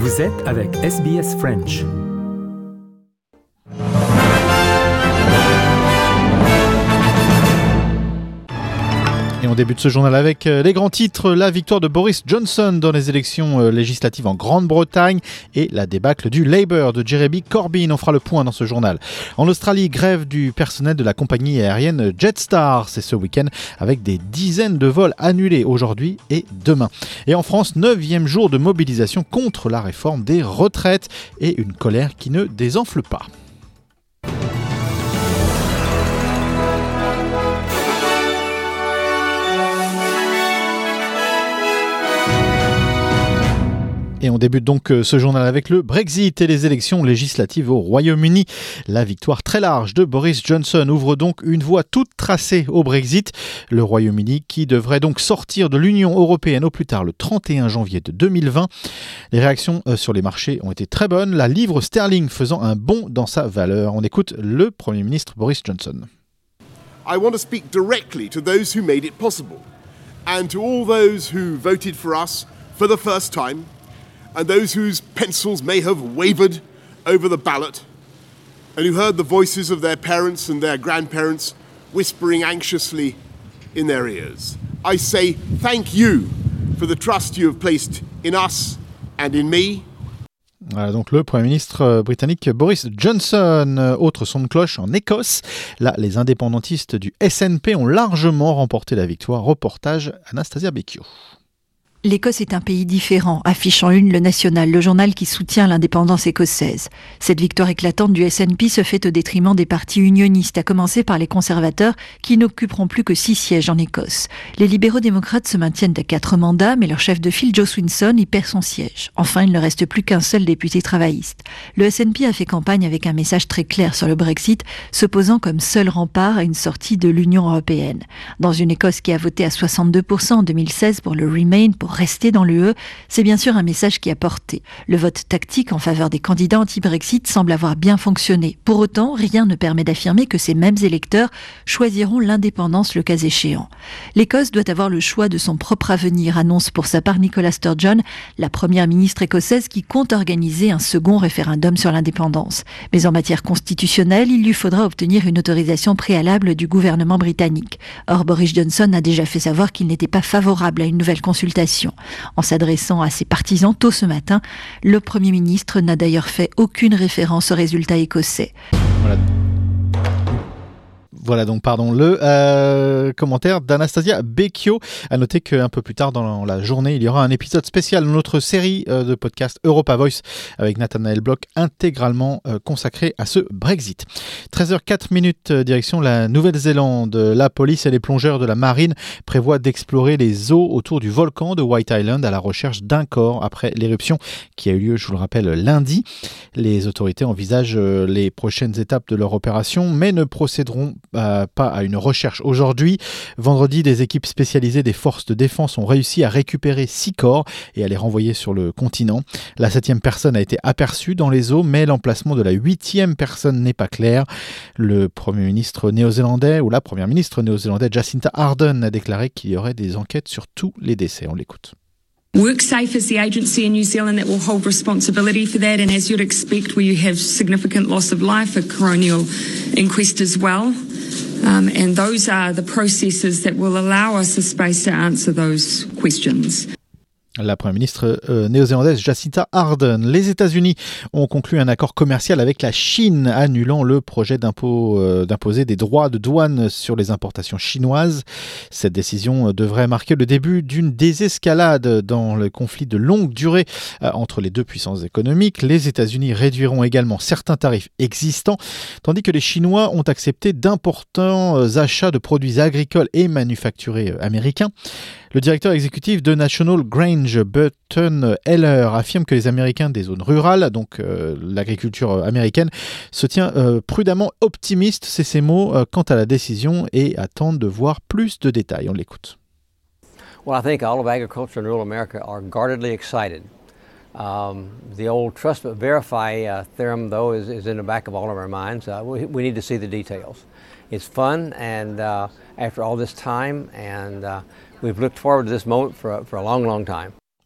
Vous êtes avec SBS French. Et on débute ce journal avec les grands titres, la victoire de Boris Johnson dans les élections législatives en Grande-Bretagne et la débâcle du Labour de Jeremy Corbyn. On fera le point dans ce journal. En Australie, grève du personnel de la compagnie aérienne Jetstar. C'est ce week-end avec des dizaines de vols annulés aujourd'hui et demain. Et en France, 9e jour de mobilisation contre la réforme des retraites et une colère qui ne désenfle pas. Et on débute donc ce journal avec le Brexit et les élections législatives au Royaume-Uni. La victoire très large de Boris Johnson ouvre donc une voie toute tracée au Brexit. Le Royaume-Uni qui devrait donc sortir de l'Union européenne au plus tard le 31 janvier de 2020. Les réactions sur les marchés ont été très bonnes, la livre sterling faisant un bond dans sa valeur. On écoute le Premier ministre Boris Johnson. I want to speak directly to those who made it possible and to all those who voted for us for the first time. And those whose pencils may have wavered over the ballot, and who heard the voices of their parents and their grandparents whispering anxiously in their ears. I say thank you for the trust you have placed in us and in me. Voilà donc le Premier ministre britannique Boris Johnson. Autre son de cloche en Écosse. Là, les indépendantistes du SNP ont largement remporté la victoire. Reportage Anastasia Becchio. L'Écosse est un pays différent, affiche en une le National, le journal qui soutient l'indépendance écossaise. Cette victoire éclatante du SNP se fait au détriment des partis unionistes, à commencer par les conservateurs qui n'occuperont plus que 6 sièges en Écosse. Les libéraux-démocrates se maintiennent à 4 mandats, mais leur chef de file, Joe Swinson, y perd son siège. Enfin, il ne reste plus qu'un seul député travailliste. Le SNP a fait campagne avec un message très clair sur le Brexit, se posant comme seul rempart à une sortie de l'Union européenne. Dans une Écosse qui a voté à 62% en 2016 pour le Remain, pour rester dans l'UE, c'est bien sûr un message qui a porté. Le vote tactique en faveur des candidats anti-Brexit semble avoir bien fonctionné. Pour autant, rien ne permet d'affirmer que ces mêmes électeurs choisiront l'indépendance le cas échéant. L'Écosse doit avoir le choix de son propre avenir, annonce pour sa part Nicola Sturgeon, la première ministre écossaise qui compte organiser un second référendum sur l'indépendance. Mais en matière constitutionnelle, il lui faudra obtenir une autorisation préalable du gouvernement britannique. Or, Boris Johnson a déjà fait savoir qu'il n'était pas favorable à une nouvelle consultation. En s'adressant à ses partisans tôt ce matin, le Premier ministre n'a d'ailleurs fait aucune référence aux résultats écossais. Voilà donc, le commentaire d'Anastasia Becchio. À noter qu'un peu plus tard dans la journée, il y aura un épisode spécial de notre série de podcast Europa Voice avec Nathanaël Bloch, intégralement consacré à ce Brexit. 13h04, direction la Nouvelle-Zélande. La police et les plongeurs de la marine prévoient d'explorer les eaux autour du volcan de White Island à la recherche d'un corps après l'éruption qui a eu lieu, je vous le rappelle, lundi. Les autorités envisagent les prochaines étapes de leur opération, mais ne procéderont pas à une recherche aujourd'hui. Vendredi, des équipes spécialisées des forces de défense ont réussi à récupérer 6 corps et à les renvoyer sur le continent. La 7e personne a été aperçue dans les eaux, mais l'emplacement de la 8e personne n'est pas clair. Le Premier ministre néo-zélandais ou la Première ministre néo-zélandaise Jacinda Ardern a déclaré qu'il y aurait des enquêtes sur tous les décès. On l'écoute. WorkSafe is the agency in New Zealand that will hold responsibility for that, and as you'd expect, where you have significant loss of life, a coronial inquest as well. And those are the processes that will allow us the space to answer those questions. La Première ministre néo-zélandaise Jacinda Ardern. Les États-Unis ont conclu un accord commercial avec la Chine, annulant le projet d'imposer des droits de douane sur les importations chinoises. Cette décision devrait marquer le début d'une désescalade dans le conflit de longue durée entre les deux puissances économiques. Les États-Unis réduiront également certains tarifs existants, tandis que les Chinois ont accepté d'importants achats de produits agricoles et manufacturés américains. Le directeur exécutif de National Grange, Burton Heller, affirme que les Américains des zones rurales, donc l'agriculture américaine, se tient prudemment optimiste, c'est ses mots, quant à la décision et attendent de voir plus de détails. On l'écoute. Well, I think all of agriculture in rural America are guardedly excited. The old trust but verify theorem, though, is in the back of all of our minds. We need to see the details. It's fun, and after all this time, and we've looked forward to this moment for a long, long time.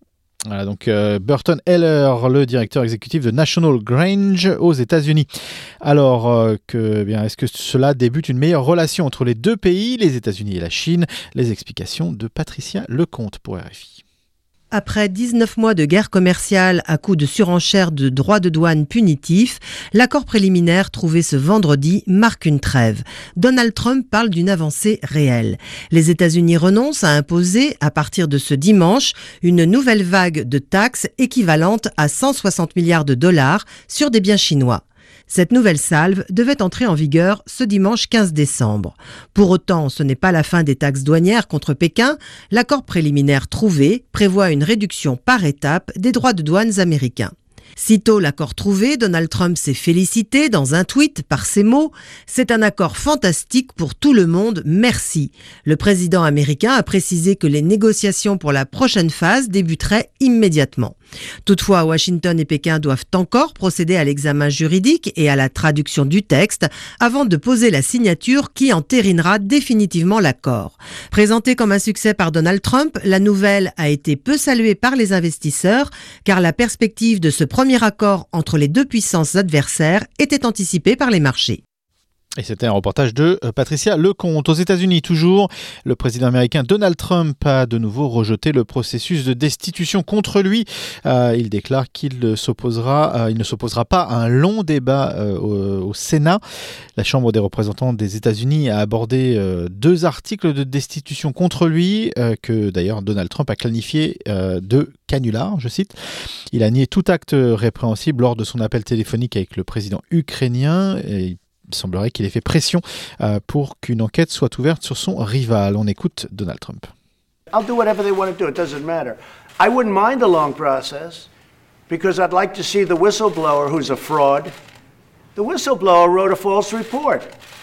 Voilà, donc Burton Heller, le directeur exécutif de National Grange aux États-Unis. Alors, est-ce que cela débute une meilleure relation entre les deux pays, les États-Unis et la Chine? Les explications de Patricia Lecomte pour RFI. Après 19 mois de guerre commerciale à coups de surenchère de droits de douane punitifs, l'accord préliminaire trouvé ce vendredi marque une trêve. Donald Trump parle d'une avancée réelle. Les États-Unis renoncent à imposer, à partir de ce dimanche, une nouvelle vague de taxes équivalente à 160 milliards de dollars sur des biens chinois. Cette nouvelle salve devait entrer en vigueur ce dimanche 15 décembre. Pour autant, ce n'est pas la fin des taxes douanières contre Pékin. L'accord préliminaire trouvé prévoit une réduction par étapes des droits de douane américains. Sitôt l'accord trouvé, Donald Trump s'est félicité dans un tweet par ces mots « C'est un accord fantastique pour tout le monde, merci ». Le président américain a précisé que les négociations pour la prochaine phase débuteraient immédiatement. Toutefois, Washington et Pékin doivent encore procéder à l'examen juridique et à la traduction du texte avant de poser la signature qui entérinera définitivement l'accord. Présentée comme un succès par Donald Trump, la nouvelle a été peu saluée par les investisseurs car la perspective de ce premier accord entre les deux puissances adversaires était anticipée par les marchés. Et c'était un reportage de Patricia Lecomte. Aux États-Unis, toujours, le président américain Donald Trump a de nouveau rejeté le processus de destitution contre lui. Il déclare qu'il ne s'opposera pas à un long débat au Sénat. La Chambre des représentants des États-Unis a abordé 2 articles de destitution contre lui, que d'ailleurs Donald Trump a qualifié de canular, je cite. Il a nié tout acte répréhensible lors de son appel téléphonique avec le président ukrainien. Et il semblerait qu'il ait fait pression pour qu'une enquête soit ouverte sur son rival. On écoute Donald Trump. I'll do whatever they want to do. It doesn't matter. I wouldn't mind a long process because I'd like to see the whistleblower who's a fraud. The whistleblower wrote a false report.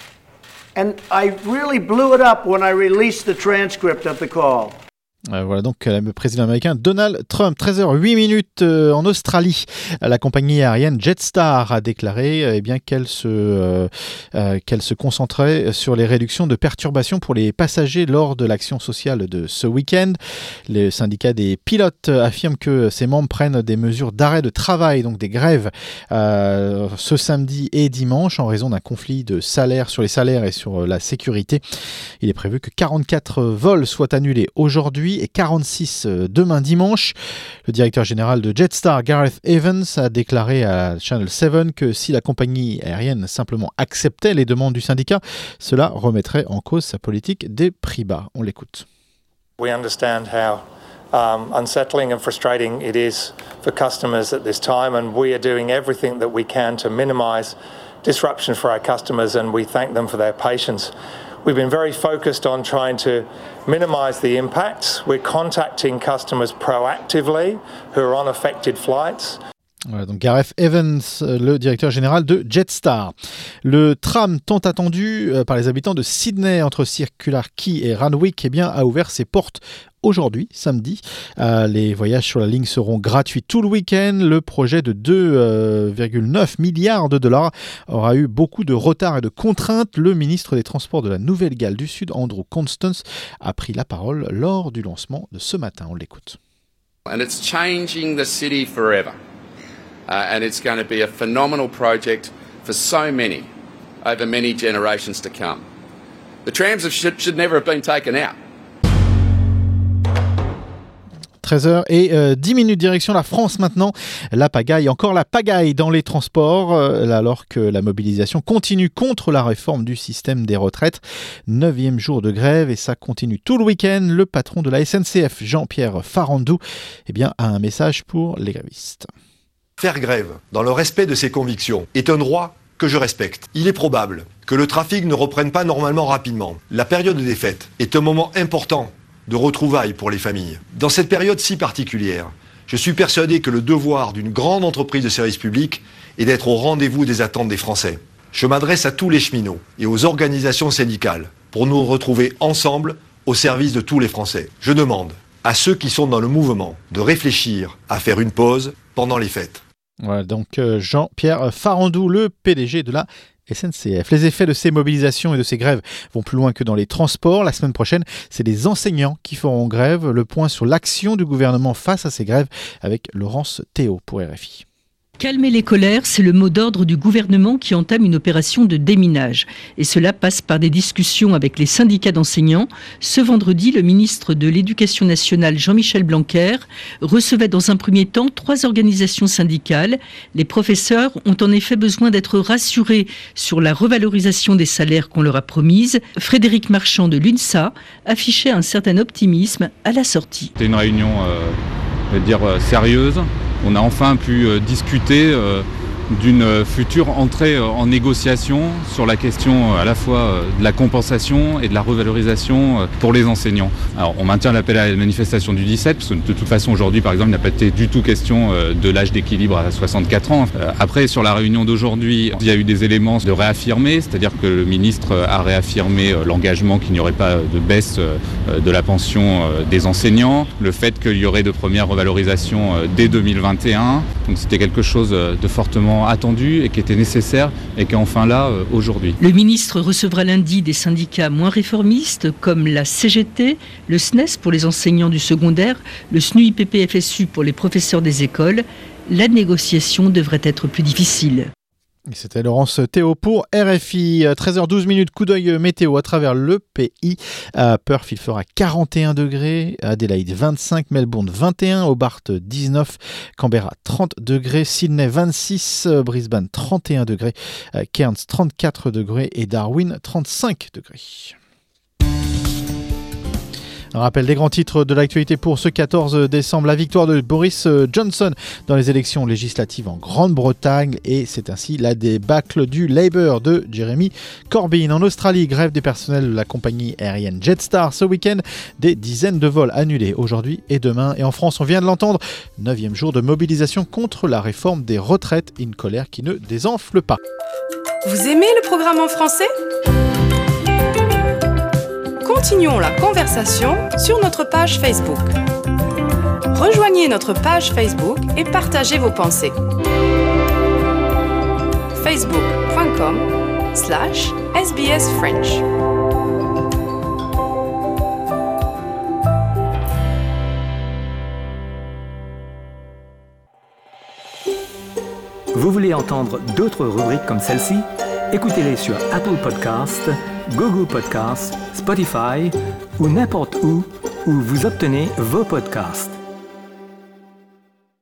And I really blew it up when I released the transcript of the call. Voilà donc le président américain Donald Trump. 13h08 en Australie. La compagnie aérienne Jetstar a déclaré qu'elle se concentrait sur les réductions de perturbations pour les passagers lors de l'action sociale de ce week-end. Le syndicat des pilotes affirme que ses membres prennent des mesures d'arrêt de travail, donc des grèves, ce samedi et dimanche en raison d'un conflit de salaire sur les salaires et sur la sécurité. Il est prévu que 44 vols soient annulés aujourd'hui et 46 demain dimanche. Le directeur général de Jetstar, Gareth Evans, a déclaré à Channel 7 que si la compagnie aérienne simplement acceptait les demandes du syndicat, cela remettrait en cause sa politique des prix bas. On l'écoute. We understand how unsettling and frustrating it is for customers at this time, and we are doing everything that we can to minimize disruption for our customers, and we thank them for their patience. We've been very focused on trying to minimize the impacts. We're contacting customers proactively who are on affected flights. Voilà, donc Gareth Evans, le directeur général de Jetstar. Le tram tant attendu par les habitants de Sydney entre Circular Quay et Randwick a ouvert ses portes aujourd'hui, samedi. Les voyages sur la ligne seront gratuits tout le week-end. Le projet de 2,9 milliards de dollars aura eu beaucoup de retard et de contraintes. Le ministre des Transports de la Nouvelle-Galles du Sud, Andrew Constance, a pris la parole lors du lancement de ce matin. On l'écoute. And it's changing the city forever. And it's going to be a phenomenal project for so many over many generations to come. The trams should never have been taken out. 13h10 direction la France maintenant. La pagaille, encore la pagaille dans les transports, alors que la mobilisation continue contre la réforme du système des retraites. 9e jour de grève et ça continue tout le week-end. Le patron de la SNCF, Jean-Pierre Farandou, a un message pour les grévistes. Faire grève dans le respect de ses convictions est un droit que je respecte. Il est probable que le trafic ne reprenne pas normalement rapidement. La période des fêtes est un moment important de retrouvailles pour les familles. Dans cette période si particulière, je suis persuadé que le devoir d'une grande entreprise de service public est d'être au rendez-vous des attentes des Français. Je m'adresse à tous les cheminots et aux organisations syndicales pour nous retrouver ensemble au service de tous les Français. Je demande à ceux qui sont dans le mouvement de réfléchir à faire une pause pendant les fêtes. Voilà, donc Jean-Pierre Farandou, le PDG de la SNCF. Les effets de ces mobilisations et de ces grèves vont plus loin que dans les transports. La semaine prochaine, c'est les enseignants qui feront grève. Le point sur l'action du gouvernement face à ces grèves avec Laurence Théo pour RFI. Calmer les colères, c'est le mot d'ordre du gouvernement qui entame une opération de déminage. Et cela passe par des discussions avec les syndicats d'enseignants. Ce vendredi, le ministre de l'Éducation nationale, Jean-Michel Blanquer, recevait dans un premier temps 3 organisations syndicales. Les professeurs ont en effet besoin d'être rassurés sur la revalorisation des salaires qu'on leur a promise. Frédéric Marchand de l'UNSA affichait un certain optimisme à la sortie. C'était une réunion, sérieuse. On a enfin pu discuter d'une future entrée en négociation sur la question à la fois de la compensation et de la revalorisation pour les enseignants. Alors on maintient l'appel à la manifestation du 17, parce que de toute façon aujourd'hui par exemple il n'a pas été du tout question de l'âge d'équilibre à 64 ans. Après sur la réunion d'aujourd'hui, il y a eu des éléments de réaffirmer, c'est-à-dire que le ministre a réaffirmé l'engagement qu'il n'y aurait pas de baisse de la pension des enseignants, le fait qu'il y aurait de premières revalorisations dès 2021, donc c'était quelque chose de fortement attendu et qui était nécessaire et qui est enfin là aujourd'hui. Le ministre recevra lundi des syndicats moins réformistes comme la CGT, le SNES pour les enseignants du secondaire, le SNUIPP-FSU pour les professeurs des écoles. La négociation devrait être plus difficile. C'était Laurence Théo pour RFI. 13h12, coup d'œil météo à travers le pays. À Perth, il fera 41 degrés. Adélaïde, 25. Melbourne, 21. Hobart, 19. Canberra, 30 degrés. Sydney, 26. Brisbane, 31 degrés. Cairns, 34 degrés. Et Darwin, 35 degrés. Un rappel des grands titres de l'actualité pour ce 14 décembre. La victoire de Boris Johnson dans les élections législatives en Grande-Bretagne et c'est ainsi la débâcle du Labour de Jeremy Corbyn. En Australie, grève des personnels de la compagnie aérienne Jetstar ce week-end. Des dizaines de vols annulés aujourd'hui et demain. Et en France, on vient de l'entendre, 9e jour de mobilisation contre la réforme des retraites. Une colère qui ne désenfle pas. Vous aimez le programme en français ? Continuons la conversation sur notre page Facebook. Rejoignez notre page Facebook et partagez vos pensées. facebook.com/SBS French. Vous voulez entendre d'autres rubriques comme celle-ci ? Écoutez-les sur Apple Podcasts, Google Podcasts, Spotify ou n'importe où vous obtenez vos podcasts.